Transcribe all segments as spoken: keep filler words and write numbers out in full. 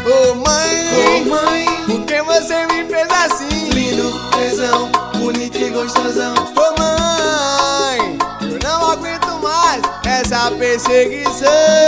Ô mãe, Ô mãe, por que você me fez assim? lindo, tesão, bonito e gostosão. Ô mãe, eu não aguento mais essa perseguição.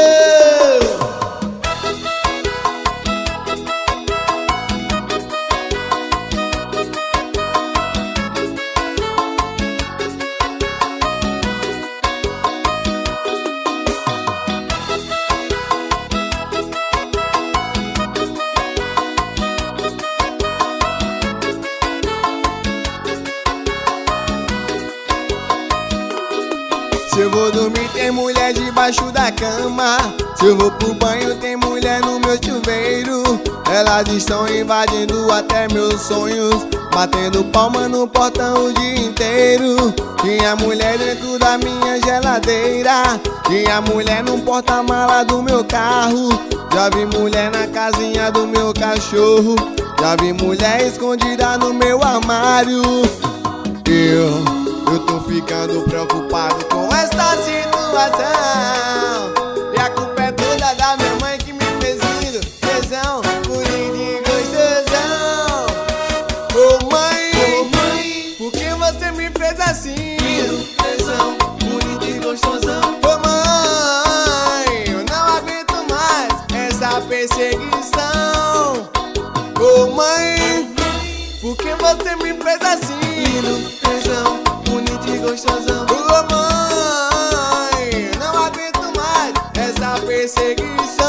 Se eu vou dormir tem mulher debaixo da cama. Se eu vou pro banho tem mulher no meu chuveiro. Elas estão invadindo até meus sonhos, batendo palma no portão o dia inteiro. Tinha mulher dentro da minha geladeira, tinha mulher no porta-mala do meu carro. Já vi mulher na casinha do meu cachorro, já vi mulher escondida no meu armário. Eu Eu tô ficando preocupado com esta situação, e a culpa é toda da minha mãe que me fez lindo, tesão, bonito e gostosão. Ô mãe, Ô mãe, por que você me fez assim? lindo, tesão, bonito e gostosão. Ô mãe, eu não aguento mais essa perseguição. Ô mãe, por que você me fez assim? Lindo, tesão, bonito e gostosão. Ô mãe, não aguento mais essa perseguição.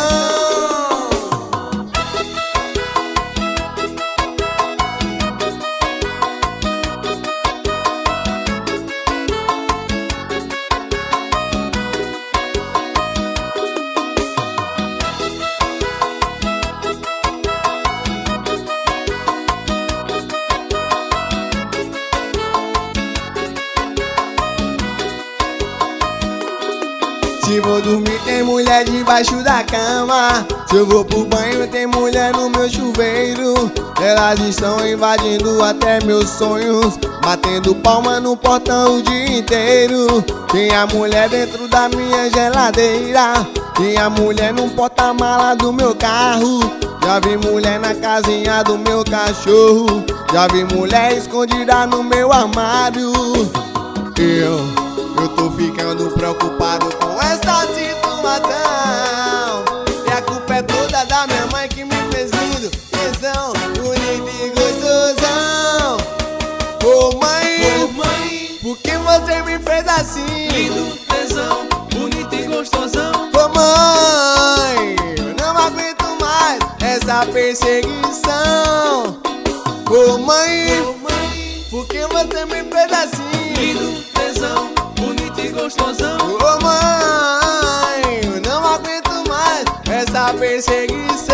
Se vou dormir tem mulher debaixo da cama, se eu vou pro banho tem mulher no meu chuveiro. Elas estão invadindo até meus sonhos, batendo palma no portão o dia inteiro. Tinha mulher dentro da minha geladeira, tinha mulher no porta-mala do meu carro. Já vi mulher na casinha do meu cachorro, já vi mulher escondida no meu armário. Eu Eu tô ficando preocupado com esta situação, e a culpa é toda da minha mãe que me fez lindo, tesão, bonito e gostosão. Ô mãe, Ô mãe, por que você me fez assim? lindo, tesão, bonito e gostosão. Ô mãe, eu não aguento mais essa perseguição. Ô mãe, Ô mãe, por que você me fez assim? lindo, tesão, bonito e gostosão. Ô mãe, eu não aguento mais essa perseguição.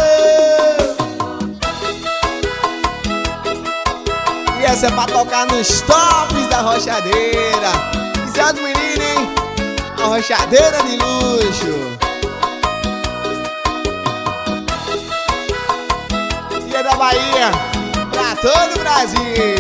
E essa é pra tocar nos tops da rochadeira. Isso é do menino, hein? A rochadeira de luxo. E é da Bahia pra todo o Brasil.